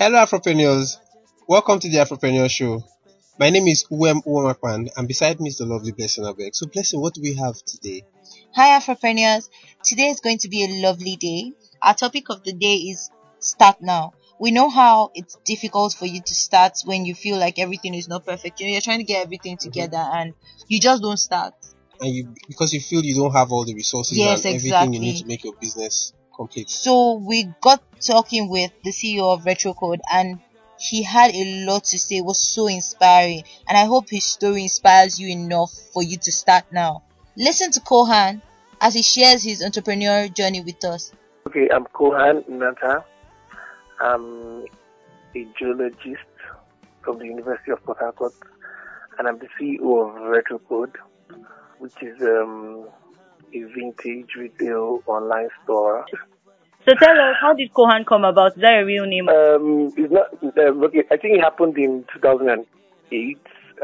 Hello, Afropreneurs. Welcome to the Afropreneur Show. My name is Uwem Uwamakwan, and beside me is the lovely Blessing Abeg. So, Blessing, what do we have today? Hi, Afropreneurs. Today is going to be a lovely day. Our topic of the day is start now. We know how it's difficult for you to start when you feel like everything is not perfect. You're trying to get everything together and you just don't start. And because you feel you don't have all the resources Yes, and everything you need exactly. to make your business complete. So we got talking with the CEO of RetroCode and he had a lot to say. It was so inspiring, and I hope his story inspires you enough for you to start now. Listen to Kohan as he shares his entrepreneurial journey with us. Okay, I'm Kohan Nata. I'm a geologist from the University of Port Harcourt, and I'm the CEO of RetroCode, which is a vintage retail online store. So tell us, how did Kohan come about? Is that a real name? It's not. Okay, I think it happened in 2008.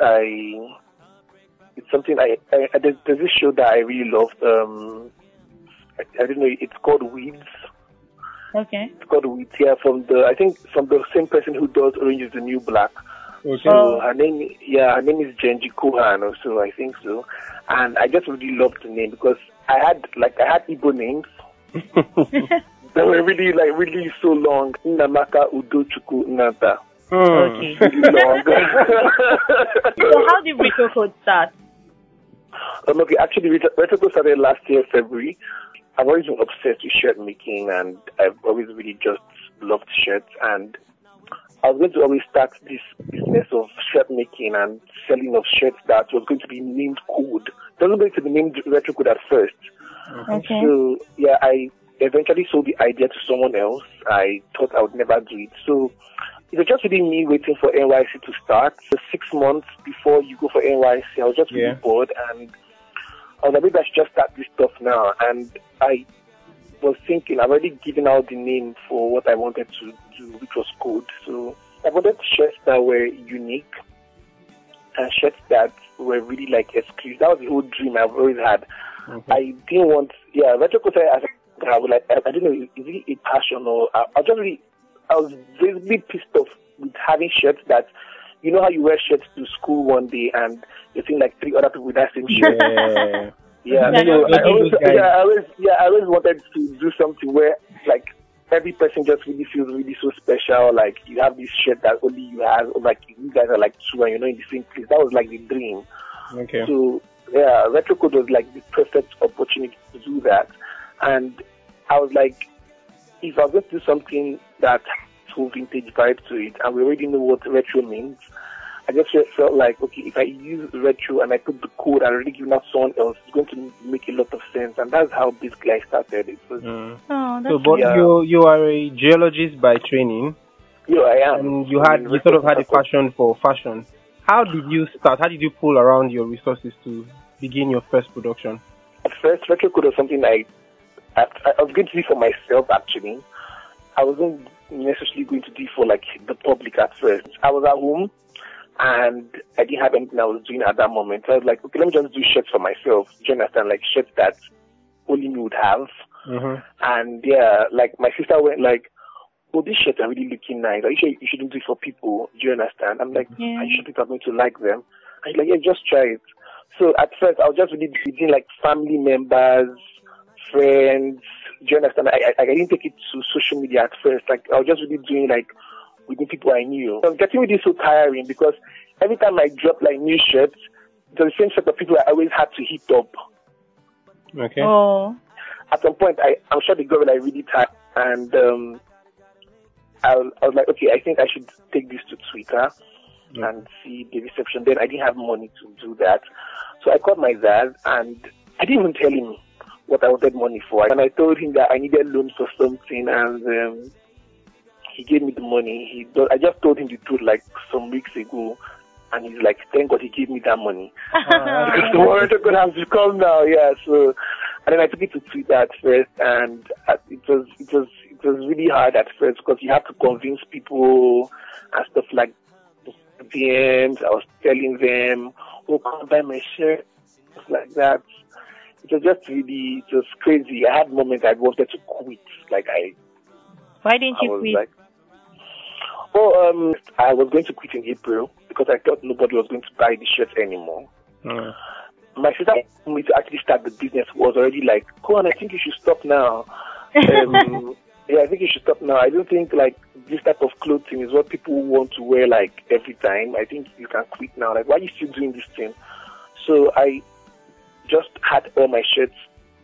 It's something there's this show that I really loved. I don't know. It's called Weeds. Okay. It's called Weeds. Yeah, from the same person who does Orange is the New Black. Okay. So her name is Genji Kohan, also I think so, and I just really loved the name because I had Igbo names. They were really so long. Namaka Udochukwu Nata. Okay. Really long. So how did RetroCode start? Okay, actually, RetroCode started last year, February. I've always been obsessed with shirt making, and I've always really just loved shirts. And I was going to always start this business of shirt making and selling of shirts that was going to be named Code. It wasn't going to be named RetroCode at first. Okay. So, yeah, I eventually sold the idea to someone else. I thought I would never do it. So it was just really me waiting for NYC to start. So 6 months before you go for NYC, I was just really bored, and I was like, maybe I should just start this stuff now. And I was thinking, I've already given out the name for what I wanted to do, which was Code. So I wanted shirts that were unique and shirts that were really like exclusive. That was the whole dream I've always had. Okay. I didn't want, RetroCode, I was like, I don't know, is it a passion or I was really pissed off with having shirts that, you know how you wear shirts to school one day and you see like 3 other people with that same shirt. Yeah. So I always wanted to do something where like every person just really feels really so special. Like you have this shirt that only you have, or like you guys are like 2 and you're not in the same place. That was like the dream. Okay. So yeah, RetroCode was like the perfect opportunity to do that. And I was like, if I was going to do something that has full vintage vibe to it, and we already know what retro means, I just felt like, okay, if I use retro and I put the code and already give that someone else, it's going to make a lot of sense. And that's how basically I started. It was, you are a geologist by training. Yeah, I am. And you sort of had a passion for fashion. How did you start? How did you pull around your resources to begin your first production? At first, RetroCode was something I was going to do for myself, actually. I wasn't necessarily going to do for like the public at first. I was at home and I didn't have anything I was doing at that moment. So I was like, okay, let me just do shirts for myself. Do you understand? Like shirts that only me would have. Mm-hmm. And yeah, like my sister went like, oh, these shirts are really looking nice. Are you sure you shouldn't do it for people? Do you understand? I'm like, are you sure people are going to like them? And she's like, yeah, just try it. So at first I was just really doing like family members, friends. Do you understand? I didn't take it to social media at first. Like I was just really doing like within people I knew. I was getting really so tiring because every time I dropped like new shirts, it was the same set of people I always had to hit up. Okay. Oh. At some point, I'm sure they got like really tired, and I was like, okay, I think I should take this to Twitter and see the reception. Then I didn't have money to do that, so I called my dad, and I didn't even tell him what I wanted money for. And I told him that I needed loans for something, and he gave me the money. I just told him the truth like some weeks ago, and he's like, thank God he gave me that money. Because tomorrow could have to come now, yeah. So, and then I took it to Twitter at first, and it was really hard at first because you have to convince people and stuff like DMs. I was telling them, oh, come buy my shirt, stuff like that. It was just really, it was crazy. I had moments I wanted to quit. Why didn't you quit? Like, I was going to quit in April because I thought nobody was going to buy the shirts anymore. My sister told me to actually start the business was already like, go on, I think you should stop now. Yeah, I think you should stop now. I don't think like this type of clothing is what people want to wear like every time. I think you can quit now. Like, why are you still doing this thing? So I just had all my shirts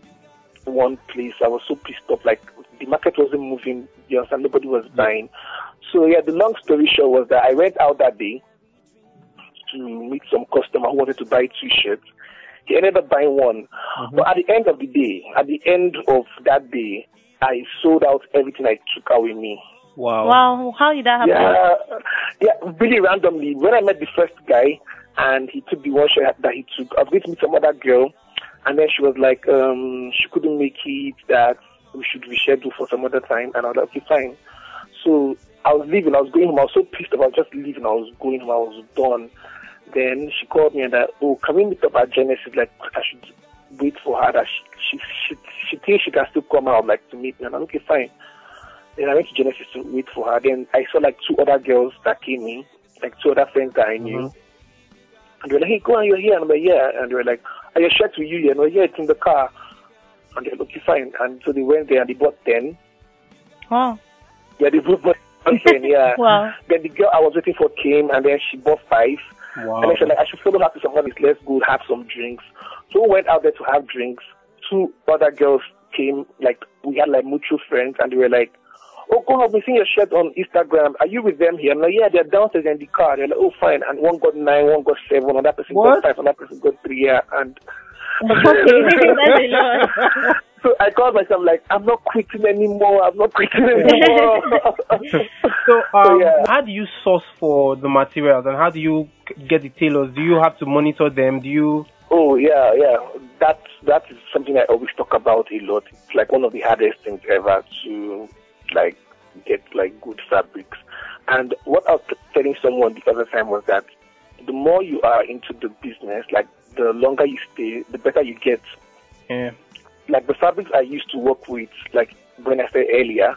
in one place. I was so pissed off. Like, the market wasn't moving. You understand? Nobody was buying. So yeah, the long story short was that I went out that day to meet some customer who wanted to buy 2 shirts. He ended up buying one. But at the end of the day, at the end of that day, I sold out everything I took out with me. Wow. How did that happen? Yeah, really randomly. When I met the first guy and he took the one shirt that he took, I was going to meet some other girl, and then she was like, she couldn't make it, that we should reschedule for some other time. And I was like, okay, fine. So I was leaving. I was going home. I was so pissed about just leaving. I was going home. I was done. Then she called me and that, can we meet up at Genesis? Like, I should wait for her. That she thinks she can still come out, like, to meet me. And I'm okay, fine. Then I went to Genesis to wait for her. Then I saw like 2 other girls that came in, like 2 other friends that I knew. And they were like, hey, go on, you're here. And I'm like, yeah. And they were like, are your shirts with you? You know, yeah, it's in the car. And they're like, okay, fine. And so they went there and they bought 10. Wow. Yeah, they both bought 10, yeah. Wow. Then the girl I was waiting for came, and then she bought 5. Wow. And then she was like, I should follow her to some place. Let's go have some drinks. So we went out there to have drinks. 2 other girls came, like, we had like mutual friends, and they were like, oh, go on, we seen your shirt on Instagram. Are you with them here? I'm like, yeah, they're downstairs in the car. They're like, oh, fine. And one got 9, one got 7, another person got 5, another person got 3, yeah. And Okay, that's a lot. so I called myself like, I'm not quitting anymore. I'm not quitting anymore. So, how do you source for the materials, and how do you get the tailors? Do you have to monitor them? Do you? Oh, yeah. That is something I always talk about a lot. It's like one of the hardest things ever to like get like good fabrics. And what I was telling someone the other time was that the more you are into the business, like the longer you stay, the better you get. Yeah. Like the fabrics I used to work with, like when I said earlier,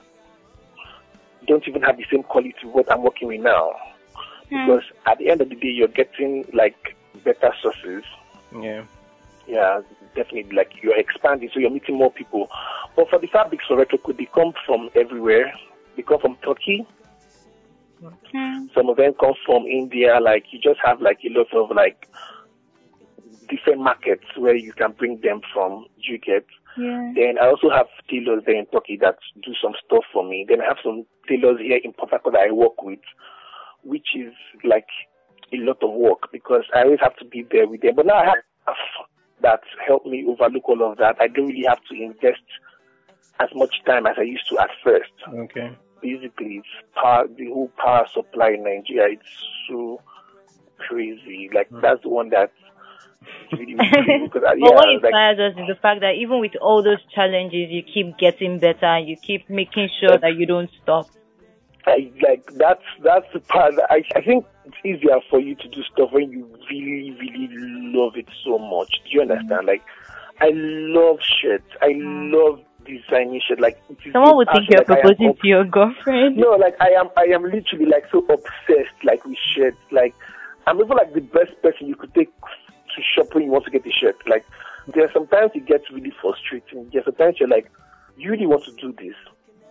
don't even have the same quality what I'm working with now. Because at the end of the day, you're getting like better sources. Yeah. Yeah, definitely. Like you're expanding, so you're meeting more people. But for the fabrics for Retrocode, they come from everywhere. They come from Turkey. Some of them come from India. Like you just have like a lot of like different markets where you can bring them from. You get. Yeah. Then I also have tailors there in Turkey that do some stuff for me. Then I have some tailors here in Port Harcourt that I work with, which is like a lot of work because I always have to be there with them. But now I have staff that help me overlook all of that. I don't really have to invest as much time as I used to at first. Okay. Basically, it's the whole power supply in Nigeria. It's so crazy. Like that's the one that really, really crazy. Because, But what inspires us is the fact that even with all those challenges, you keep getting better. You keep making sure that you don't stop. That's the part that I think it's easier for you to do stuff when you really, really love it so much. Do you understand? Like, I love shirts. I love designing shit. Like, someone would think you're proposing to your girlfriend. No, like I am literally like so obsessed like with shirts. Like, I'm even like the best person you could take to shop when you want to get a shirt. Like, there are sometimes it gets really frustrating. There's sometimes you're like, you really want to do this.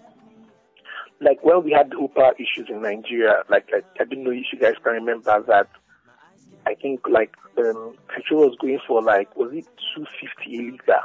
Like when we had the whole power issues in Nigeria, like I don't know if you guys can remember that. I think like petrol was going for like, was it 250 a liter?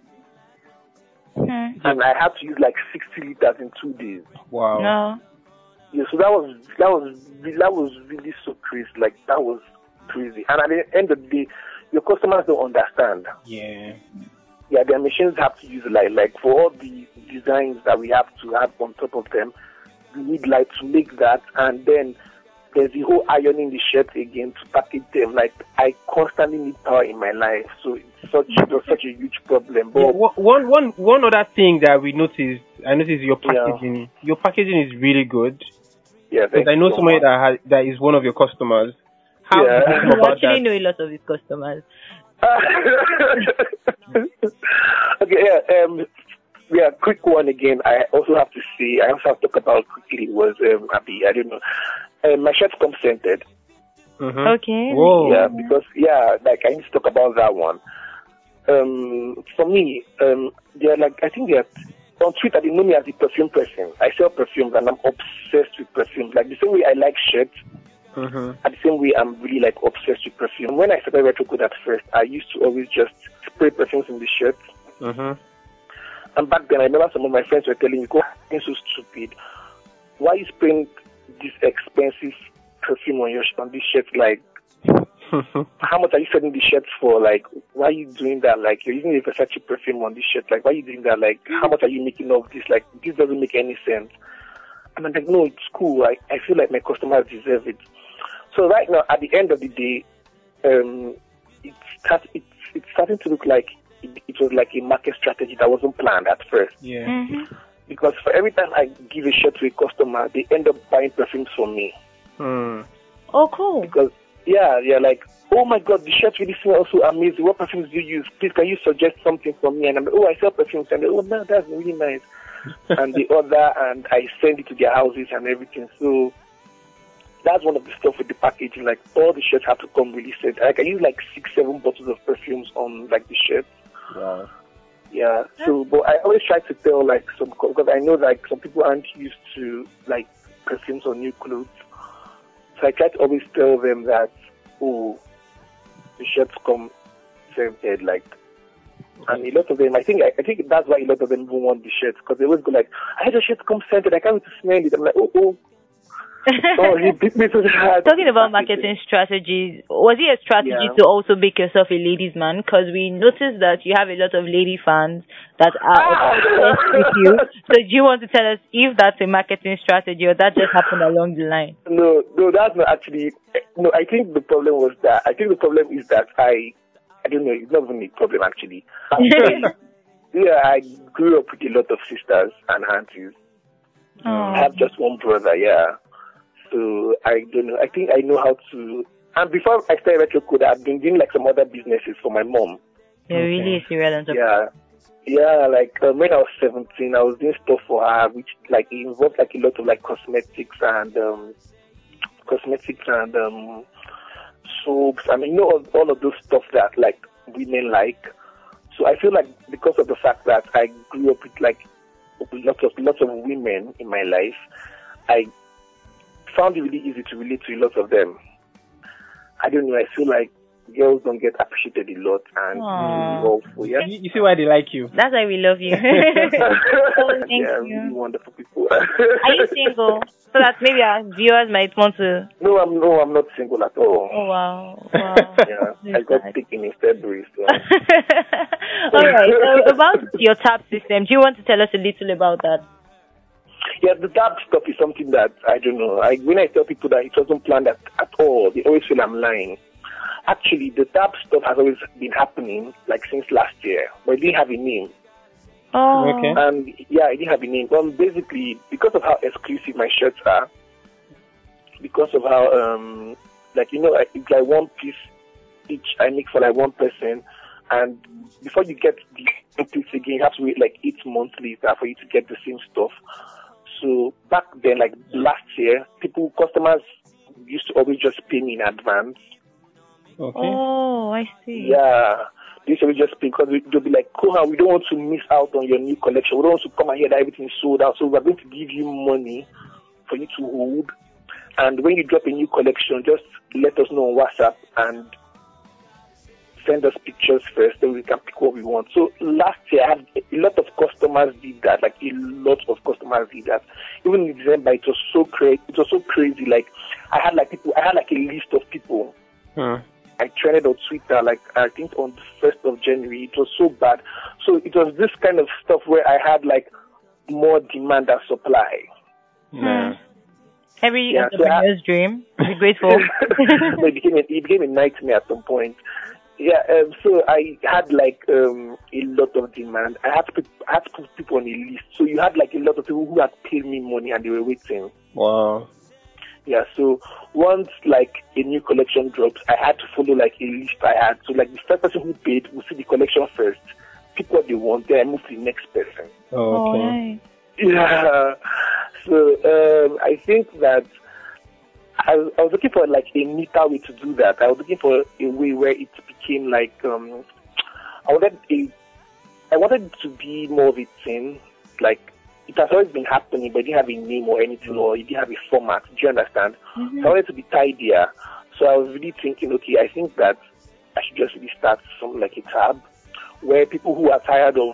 And I had to use like 60 liters in 2 days. Wow. No. Yeah, so that was really so crazy. Like that was crazy. And at the end of the day, your customers don't understand. Yeah. Yeah, their machines have to use light. Like for all the designs that we have to have on top of them, we need light to make that. And then there's the whole ironing the shirts again to package them. Like I constantly need power in my life, so it's such a huge problem. But yeah, one other thing that I noticed your packaging. Yeah. Your packaging is really good. Yeah, because I know somebody that is one of your customers. How do you think about that? I actually know a lot of his customers. Okay, yeah. yeah, quick one again. I also have to say, I also have to talk about quickly was Abby. I don't know. My shirts come scented. Mm-hmm. Okay. Whoa. Yeah, because like I need to talk about that one. For me, they're like I think they're on Twitter. They know me as a perfume person. I sell perfumes and I'm obsessed with perfumes. Like the same way I like shirts. Mm-hmm. At the same way, I'm really like obsessed with perfume. When I started Retro Code at first, I used to always just spray perfumes in the shirts. Mm-hmm. And back then, I remember some of my friends were telling me, "Go, you're so stupid. Why are you spraying this expensive perfume on this shirt? Like, how much are you selling the shirts for? Like, why are you doing that? Like, you're using a Versace perfume on this shirt. Like, why are you doing that? Like, how much are you making of this? Like, this doesn't make any sense." And I'm like, "No, it's cool. I feel like my customers deserve it." So right now, at the end of the day, it's starting to look like it was like a market strategy that wasn't planned at first. Yeah. Mm-hmm. Because for every time I give a shirt to a customer, they end up buying perfumes from me. Mm. Oh, cool. Because they're like, "Oh my God, the shirt really smells so amazing. What perfumes do you use? Please, can you suggest something for me?" And I'm like, "Oh, I sell perfumes." And they're, "Oh, no, that's really nice." And the other, and I send it to their houses and everything. So that's one of the stuff with the packaging. Like all the shirts have to come really set. Like I use like 6-7 bottles of perfumes on like the shirts. Wow. Yeah. So, but I always try to tell like because I know like some people aren't used to like perfumes on new clothes. So I try to always tell them that the shirts come scented like. And a lot of them, I think that's why a lot of them even want the shirts because they always go like, "I had the shirt come scented. I can't wait to smell it." I'm like, oh, you beat me to the heart. Talking about marketing strategies, was it a strategy to also make yourself a ladies' man? Because we noticed that you have a lot of lady fans that are obsessed with you. So do you want to tell us if that's a marketing strategy or that just happened along the line? No, that's not actually. No, I think the problem is that I don't know. It's not even a problem actually. Yeah, I grew up with a lot of sisters and aunties. I have just one brother. Yeah. So I don't know. I think I know how to. And before I started Retro Code, I've been doing like some other businesses for my mom. You're really a serial entrepreneur. Yeah. Like when I was 17, I was doing stuff for her, which like involved like a lot of like cosmetics and soaps. I mean, all of those stuff that like women like. So I feel like because of the fact that I grew up with like lots of women in my life, I found it really easy to relate to a lot of them. I don't know. I feel like girls don't get appreciated a lot, and yeah. You see why they like you? That's why we love you. Thank you. Really wonderful people. Are you single? So that maybe our viewers might want to. No, I'm not single at all. Oh wow. Yeah, I got taken in February. So. All right. So about your tap system, do you want to tell us a little about that? Yeah, the tap stuff is something that I don't know. When I tell people that it wasn't planned at all, they always feel I'm lying. Actually, the tap stuff has always been happening like since last year, but it didn't have a name. Oh. Okay. And yeah, it didn't have a name. Basically, because of how exclusive my shirts are, because of how like it's like one piece each I make for like one person, and before you get the piece again, you have to wait like 8 months later for you to get the same stuff. So back then, like last year, customers used to always just pay me in advance. Okay. Oh, I see. Yeah. They should just pay because they'll be like, Kohan, we don't want to miss out on your new collection. We don't want to come and hear that everything is sold out. So we're going to give you money for you to hold. And when you drop a new collection, just let us know on WhatsApp and send us pictures first, then we can pick what we want. So last year, I had a lot of customers did that. Like a lot of customers did that. Even in December, it was so crazy. Like I had like a list of people. I trended on Twitter, like I think on the 1st of January. It was so bad. So it was this kind of stuff where I had like more demand than supply. Every entrepreneur's dream. Be grateful. It became a nightmare at some point. Yeah, so I had like a lot of demand. I had to put people on a list. So you had like a lot of people who had paid me money and they were waiting. Wow. Yeah, so once like a new collection drops, I had to follow like a list I had. So like the first person who paid will see the collection first, pick what they want, then I move to the next person. Oh, okay. Nice. Yeah. So I think that I was looking for like a neater way to do that. I was looking for a way where it became like I wanted it to be more of a thing. Like it has always been happening, but it didn't have a name or anything, or it didn't have a format. Do you understand? Mm-hmm. So I wanted to be tidier. So I was really thinking, okay, I think that I should just really start something like a tab where people who are tired of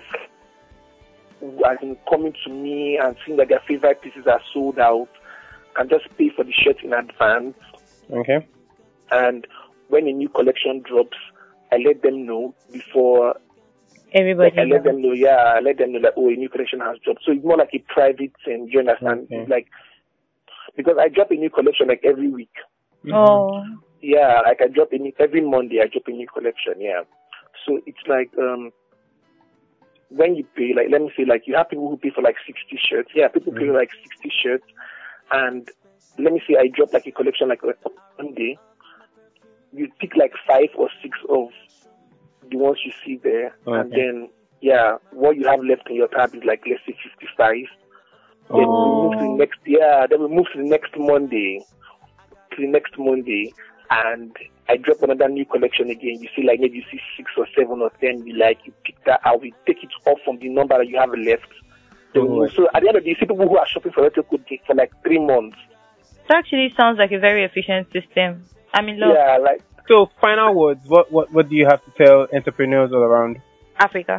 coming to me and seeing that their favorite pieces are sold out can just pay for the shirt in advance. Okay. And when a new collection drops, I let them know before. Everybody. I let them know, I let them know that, oh, a new collection has dropped. So it's more like a private thing, you understand? Okay. It's like, because I drop a new collection like every week. Oh. Yeah, like every Monday I drop a new collection, yeah. So it's like, when you pay, like, let me say, like, you have people who pay for like 60 shirts. Yeah, people pay like 60 shirts. And let me say I drop like a collection like one day. You pick like 5 or 6 of the ones you see there. Okay. And then, what you have left in your tab is like, let's say 55. Then we move to the next, then we move to the next Monday. And I drop another new collection again. You see, like, maybe you see 6 or 7 or 10. You pick that out. We take it off from the number that you have left. So at the end of the day, you see people who are shopping for Retro Code for like 3 months. It actually sounds like a very efficient system. I'm in love. Yeah, like. So, final words. What do you have to tell entrepreneurs all around Africa.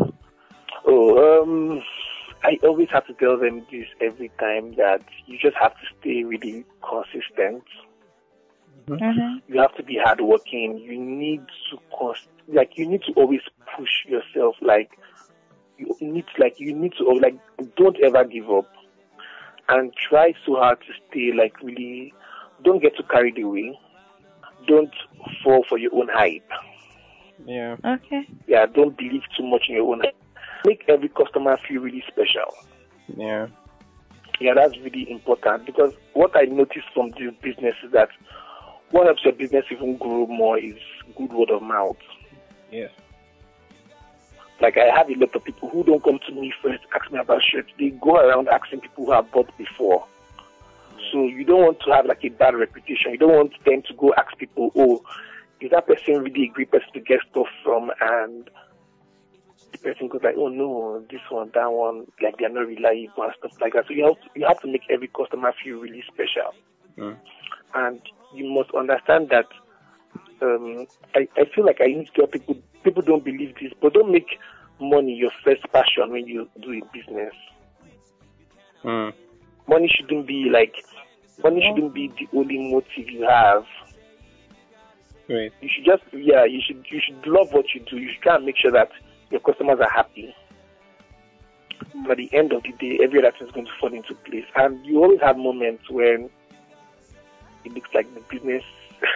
Oh, I always have to tell them this every time, that you just have to stay really consistent. Mm-hmm. You have to be hardworking. You need to always push yourself. You need to don't ever give up, and try so hard to stay really. Don't get too carried away. Don't fall for your own hype. Yeah. Okay. Yeah, don't believe too much in your own hype. Make every customer feel really special. Yeah. Yeah, that's really important, because what I noticed from this business is that what helps your business even grow more is good word of mouth. Yes. Like, I have a lot of people who don't come to me first, ask me about shirts. They go around asking people who have bought before. So you don't want to have a bad reputation. You don't want them to go ask people, oh, is that person really a great person to get stuff from? And the person goes like, oh no, this one, that one, they're not reliable and stuff like that. So you have to make every customer feel really special. And you must understand that I feel like I need to tell people don't believe this, but don't make money your first passion when you do a business. Money shouldn't be the only motive you have. Great. You should you should love what you do. You should try and make sure that your customers are happy. But at the end of the day, every other thing is going to fall into place. And you always have moments when it looks like the business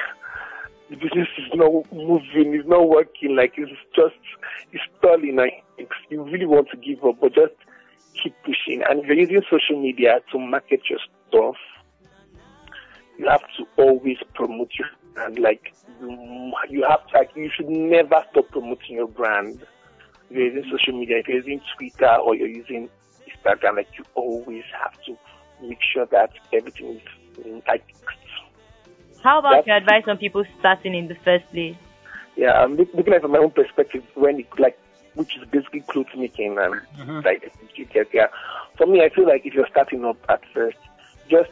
is not moving, it's not working, it's stalling. You really want to give up, but just keep pushing. And if you're using social media to market your stuff, you have to always promote your brand. You should never stop promoting your brand. If you're using social media, if you're using Twitter or you're using Instagram, you always have to make sure that everything is How about your advice on people starting in the first place? Yeah, I'm looking at it from my own perspective, which is basically clothes making and yeah. For me, I feel like if you're starting up at first, just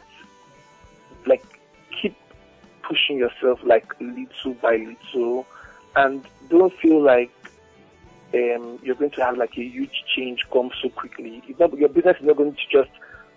keep pushing yourself little by little, and don't feel like you're going to have a huge change come so quickly. Your business is not going to just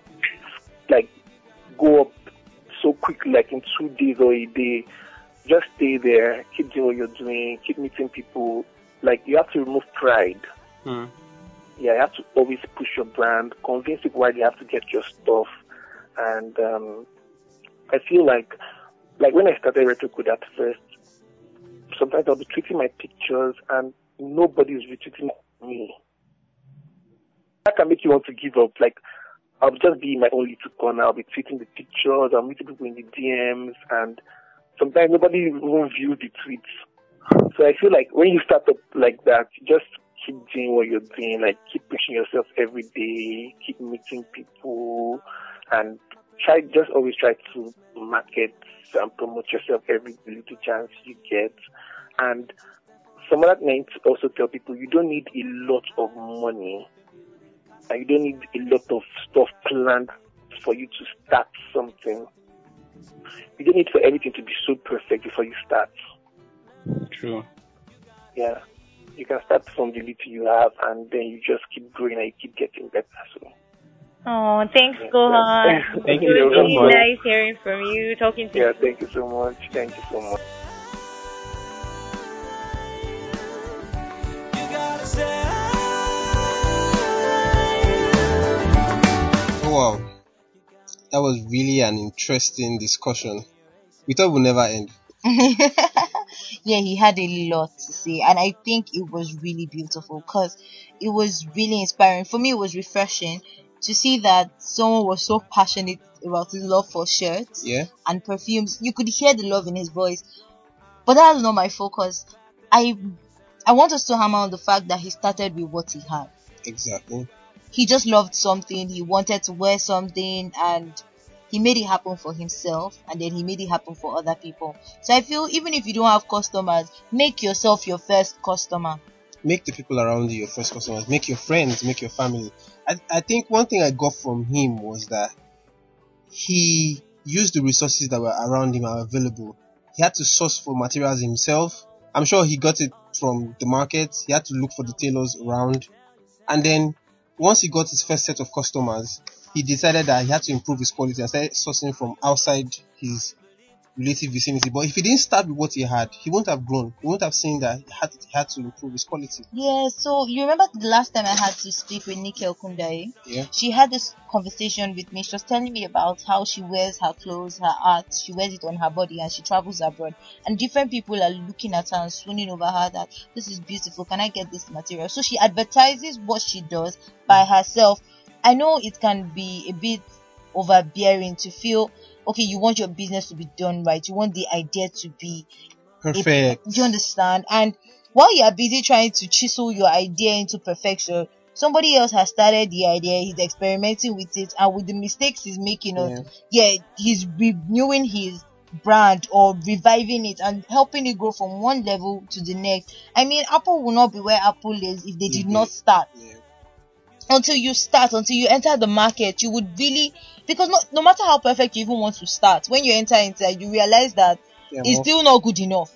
go up so quickly, in 2 days or a day. Just stay there, keep doing what you're doing, keep meeting people. You have to remove pride. Yeah, you have to always push your brand, convince people why they have to get your stuff. And I feel like when I started Retro Code at first, sometimes I'll be tweeting my pictures and nobody's retweeting me. That can make you want to give up. I'll just be in my own little corner. I'll be tweeting the pictures. I'll meet people in the DMs, and sometimes nobody even views the tweets. So I feel like when you start up like that, just keep doing what you're doing. Keep pushing pushing yourself every day, keep meeting people, and always try to market and promote yourself every little chance you get. And some other thing to also tell people, you don't need a lot of money, and you don't need a lot of stuff planned for you to start something. You don't need for everything to be so perfect before you start. True. Yeah. You can start from the little you have, and then you just keep growing and you keep getting better. So. Oh, thanks, Kohan. Thank It you was so really much. nice hearing from you, talking to you. Yeah, thank you so much. Thank you so much. Oh wow, that was really an interesting discussion. We thought it would never end. Yeah, he had a lot to say, and I think it was really beautiful because it was really inspiring. For me, it was refreshing to see that someone was so passionate about his love for shirts Yeah, and perfumes. You could hear the love in his voice, but that's not my focus. I want us to hammer on the fact that he started with what he had. exactly. He just loved something, he wanted to wear something, and he made it happen for himself, and then he made it happen for other people. So I feel even if you don't have customers, make yourself your first customer. Make the people around you your first customers. Make your friends, make your family. I think one thing I got from him was that he used the resources that were around him are available. He had to source for materials himself. I'm sure he got it from the market. He had to look for the tailors around. And then once he got his first set of customers, he decided that he had to improve his quality and started sourcing from outside his relative vicinity. But if he didn't start with what he had, he wouldn't have grown. He wouldn't have seen that he had to improve his quality. Yeah, so you remember the last time I had to speak with Nikki Okundaye? Yeah. She had this conversation with me. She was telling me about how she wears her clothes, her art, she wears it on her body, and she travels abroad. And different people are looking at her and swooning over her that this is beautiful. Can I get this material? So she advertises what she does by herself. I know it can be a bit overbearing to feel okay, you want your business to be done right, you want the idea to be Perfect. you understand? And while you are busy trying to chisel your idea into perfection, somebody else has started the idea, he's experimenting with it, and with the mistakes he's making, he's renewing his brand or reviving it and helping it grow from one level to the next. I mean, Apple will not be where Apple is if they did not start. Yeah. Until you enter the market, you would really, because no matter how perfect you even want to start, when you enter inside, you realize that it's still not good enough.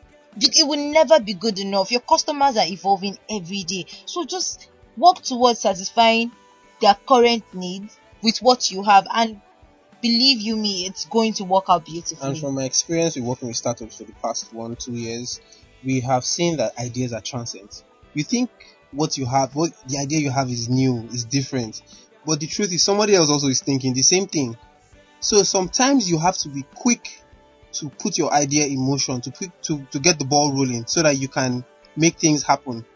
It will never be good enough. Your customers are evolving every day, so just work towards satisfying their current needs with what you have, and believe you me, it's going to work out beautifully. And from my experience with working with startups for the past 1-2 years, we have seen that ideas are transient. You think what the idea you have is new, is different, but the truth is somebody else also is thinking the same thing. So sometimes you have to be quick to put your idea in motion, to get the ball rolling so that you can make things happen.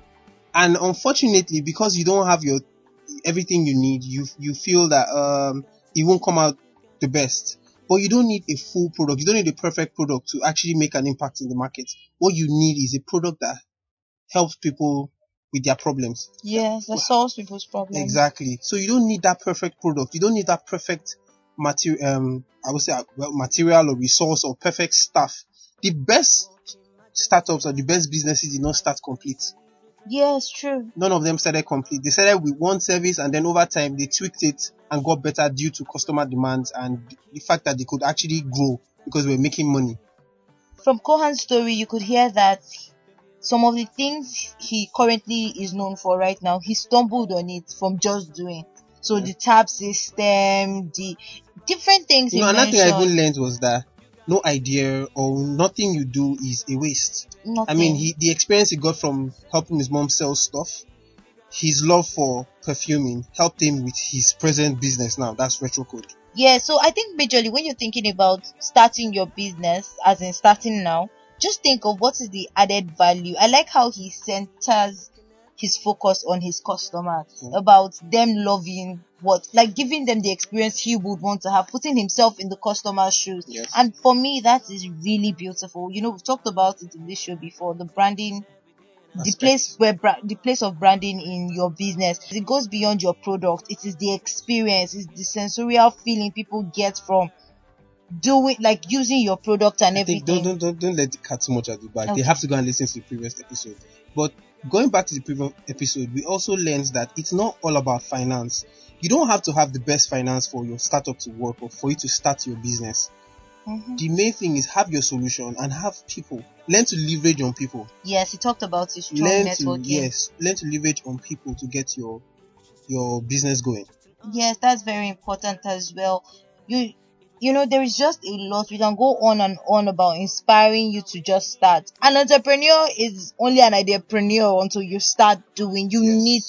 And unfortunately, because you don't have everything you need, you feel that it won't come out the best. But you don't need a full product. You don't need a perfect product to actually make an impact in the market. What you need is a product that helps people with their problems. Yes, that solves people's problems. Exactly. So you don't need that perfect product. You don't need that perfect material. I would say material or resource or perfect stuff. The best startups or the best businesses did not start complete. Yes, true. None of them started complete. They started with one service, and then over time they tweaked it and got better due to customer demands and the fact that they could actually grow because they were making money. From Kohan's story, you could hear that some of the things he currently is known for right now, he stumbled on it from just doing. So the tab system, the different things he another mentioned. thing I even learned was that no idea or nothing you do is a waste. Nothing. I mean, the experience he got from helping his mom sell stuff, his love for perfuming helped him with his present business now. That's Retrocode. Yeah, so I think majorly when you're thinking about starting your business, as in starting now, just think of what is the added value. I like how he centers his focus on his customers, about them loving giving them the experience he would want to have, putting himself in the customer's shoes. Yes. And for me, that is really beautiful. We've talked about it in this show before, the branding the place of branding in your business. It goes beyond your product. It is the experience, it's the sensorial feeling people get from doing, like, using your product and everything. Don't let the cat too much at the back. Okay. They have to go and listen to the previous episode. But going back to the previous episode, we also learned that it's not all about finance. You don't have to have the best finance for your startup to work or for you to start your business. Mm-hmm. The main thing is have your solution and have people. Learn to leverage on people. Yes, he talked about his strong networking. Learn to leverage on people to get your business going. Yes, that's very important as well. You know, there is just a lot. We can go on and on about inspiring you to just start. An entrepreneur is only an ideapreneur until you start doing. You need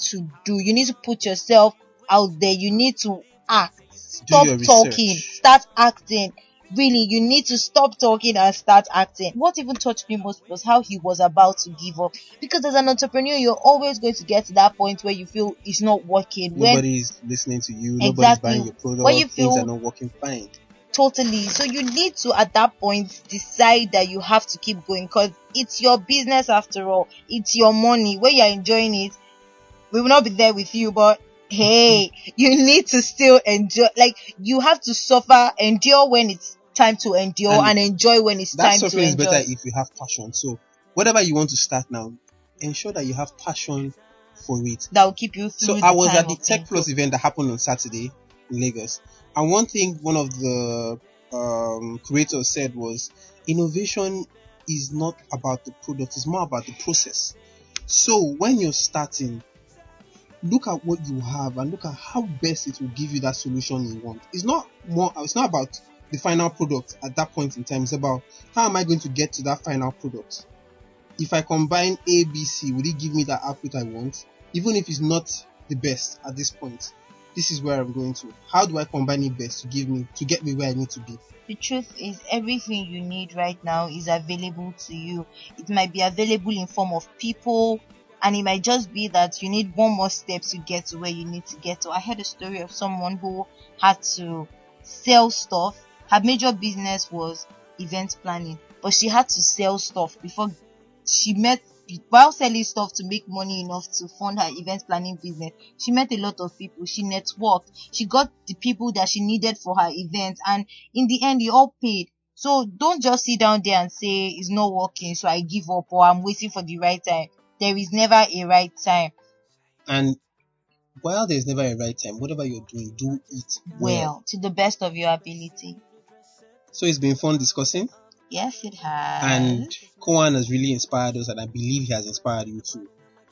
to put yourself out there. You need to act. Stop talking. Start acting. Really, you need to stop talking and start acting. What even touched me most was how he was about to give up. Because as an entrepreneur, you're always going to get to that point where you feel it's not working. Nobody's listening to you. Nobody's buying your product. When you feel things are not working fine. Totally. So you need to, at that point, decide that you have to keep going, because it's your business after all. It's your money. When you're enjoying it, we will not be there with you, but hey, you need to still enjoy. Like, you have to suffer, endure when it's time to endure, and enjoy when it's time to enjoy. That suffering is better if you have passion. So whatever you want to start now, ensure that you have passion for it. That will keep you through. So I was at the Tech Plus event that happened on Saturday in Lagos, and one thing one of the creators said was, innovation is not about the product, it's more about the process. So when you're starting, look at what you have and look at how best it will give you that solution you want. It's not about the final product at that point in time. It's about how am I going to get to that final product. If I combine A, B, C, will it give me that output I want? Even if it's not the best at this point, this is where I'm going to. How do I combine it best to get me where I need to be? The truth is, everything you need right now is available to you. It might be available in form of people, and it might just be that you need one more step to get to where you need to get to. I heard a story of someone who had to sell stuff. Her major business was event planning, but she had to sell stuff before she met, while selling stuff to make money enough to fund her event planning business. She met a lot of people. She networked. She got the people that she needed for her event, and in the end, it all paid. So don't just sit down there and say it's not working, so I give up, or I'm waiting for the right time. There is never a right time. And while there's never a right time, whatever you're doing, do it well, to the best of your ability. So it's been fun discussing. Yes, it has. And Koan has really inspired us, and I believe he has inspired you too.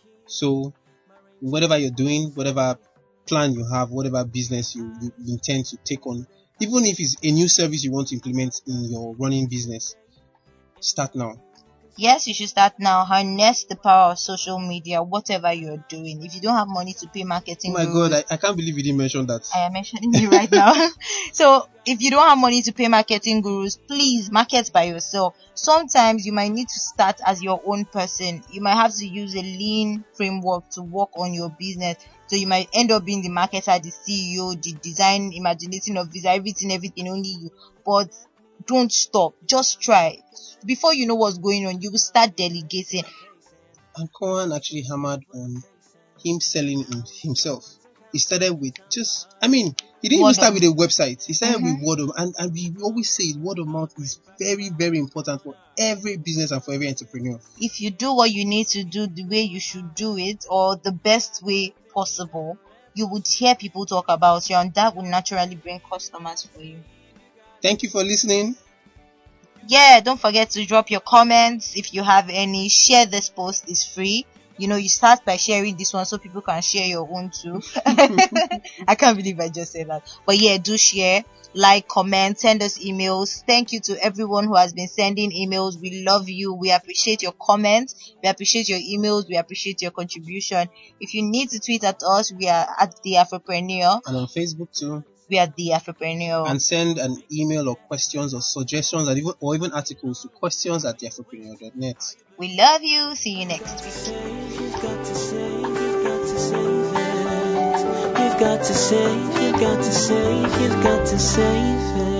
So whatever you're doing, whatever plan you have, whatever business you intend to take on, even if it's a new service you want to implement in your running business, start now. Yes, you should start now. Harness the power of social media, whatever you're doing. If you don't have money to pay marketing gurus... Oh my God, I can't believe you didn't mention that. I am mentioning it right now. So, if you don't have money to pay marketing gurus, please market by yourself. Sometimes you might need to start as your own person. You might have to use a lean framework to work on your business. So you might end up being the marketer, the CEO, the design, imagination of visa, everything, only you. But don't stop. Just try. Before you know what's going on, you will start delegating. And Koan actually hammered on him selling himself. He started with he didn't even start with a website. He started with word of mouth. And we always say word of mouth is very, very important for every business and for every entrepreneur. If you do what you need to do the way you should do it, or the best way possible, you would hear people talk about you, and that would naturally bring customers for you. Thank you for listening. Yeah, don't forget to drop your comments. If you have any, share this post. It's free. You start by sharing this one so people can share your own too. I can't believe I just said that. But yeah, do share, like, comment, send us emails. Thank you to everyone who has been sending emails. We love you. We appreciate your comments. We appreciate your emails. We appreciate your contribution. If you need to tweet at us, we are at The Afropreneur. And on Facebook too. We are The Afropreneur. And send an email or questions or suggestions or even articles to questions@theafropreneur.net. We love you. See you next week. You've got to save it. You've got to save it.